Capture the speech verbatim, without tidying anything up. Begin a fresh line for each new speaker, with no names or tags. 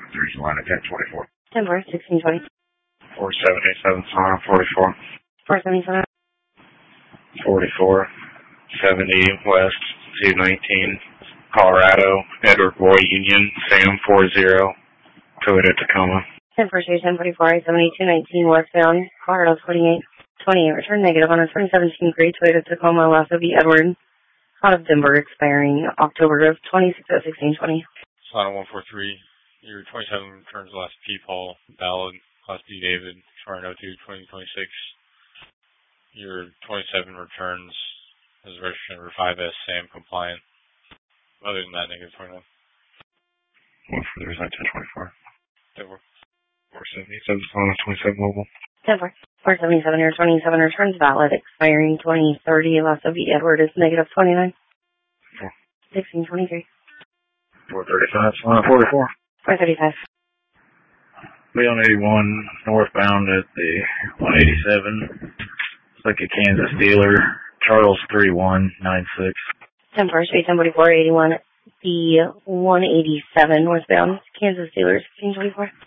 three Solana ten twenty-four.
ten four, sixteen twenty.
four seventy-seven Solana forty-four.
four seventy-seven.
forty-four. seventy West two nineteen. Colorado. Edward Boy Union. Sam four zero. Toyota Tacoma.
ten four two, ten forty-four, eight seventy-two nineteen westbound. Colorado twenty-eight. twenty-eight return negative on a twenty seventeen gray Toyota Tacoma Lasso B Edward. Out of Denver, expiring October of twenty-six at sixteen twenty.
Solana one four three. Your twenty-seven returns last P. Paul. Ballad. Class B David. Toronto two twenty twenty-six. Your twenty-seven returns as registration number five S Sam compliant. Other than that, negative twenty-nine.
one four three ten twenty-four.
ten four.
four seventy-seven Solana twenty-seven mobile.
ten four. four seventy-seven or twenty-seven returns valid, expiring twenty thirty. Lasso B Edward is negative twenty-nine.
four.
sixteen twenty-three.
four thirty-five Solana forty-four.
four thirty-five.
Leon eighty-one northbound at the one eighty-seven. It's like a Kansas dealer. Charles three one nine six.
ten four, ten forty-four, eighty-one. The one eighty-seven northbound, Kansas dealer, sixteen twenty-four.